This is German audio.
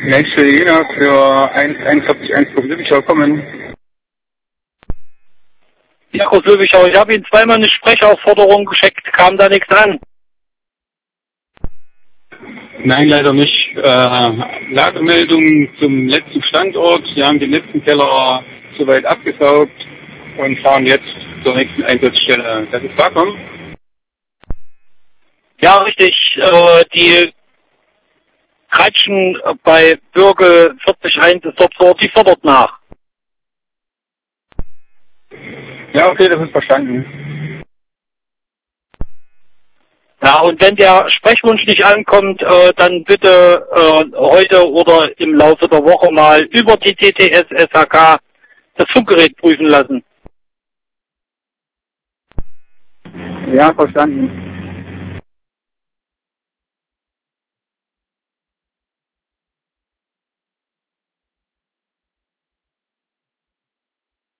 Nächste Jena für 141 Kurs Lübichau kommen. Ja, Kurs Lübichau, ich habe Ihnen zweimal eine Sprechaufforderung geschickt, kam da nichts an. Nein, leider nicht. Lagemeldung zum letzten Standort. Wir haben den letzten Keller soweit abgesaugt und fahren jetzt zur nächsten Einsatzstelle. Das ist Wacker. Ja, richtig. Die Kratschen bei Bürgel 40.1 ist dort vor, die fordert nach. Ja, okay, das ist verstanden. Ja, und wenn der Sprechwunsch nicht ankommt, dann bitte heute oder im Laufe der Woche mal über die TTS SHK das Funkgerät prüfen lassen. Ja, verstanden.